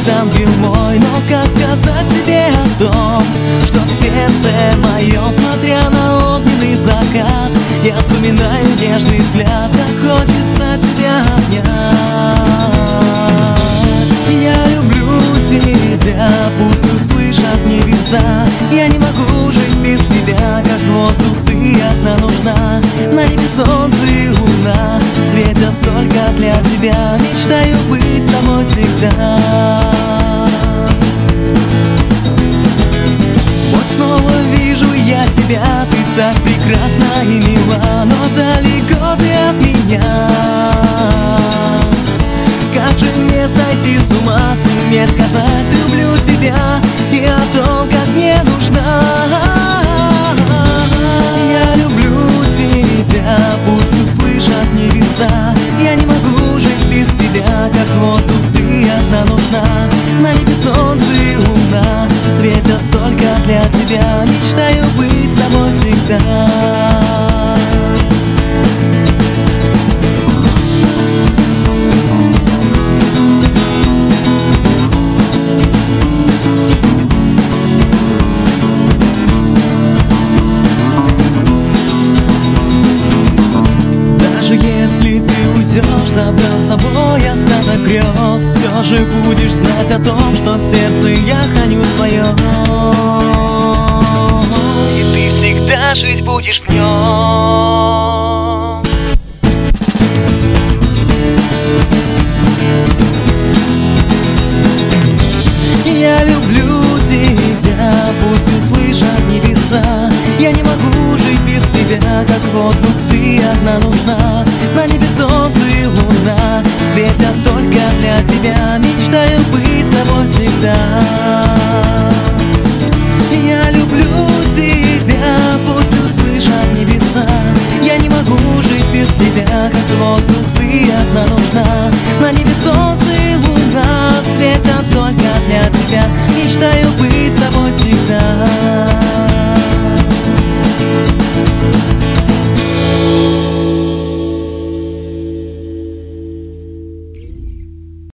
ангел мой. Но как сказать тебе о том, что в сердце моем, смотря на огненный закат, я вспоминаю нежный взгляд, как хочется тебя обнять. Я люблю тебя, пусть услышат небеса. Я не могу жить без тебя, как воздух ты одна нужна. На небе солнце и луна светят только для тебя. Мечтаю быть с тобой всегда. Вот снова вижу я тебя, ты так прекрасна и мила, но далеко ты от меня. Как же мне сойти с ума, суметь сказать люблю тебя и о том, как мне нужна. Я люблю тебя, пусть услышат небеса. Я не могу жить без тебя, как воздух ты одна нужна. На небе солнце и луна светят только для тебя. Мечтаю быть с тобой всегда. Если ты уйдешь, забрав с собой остаток грез, все же будешь знать о том, что в сердце я храню свое. И ты всегда жить будешь в нем.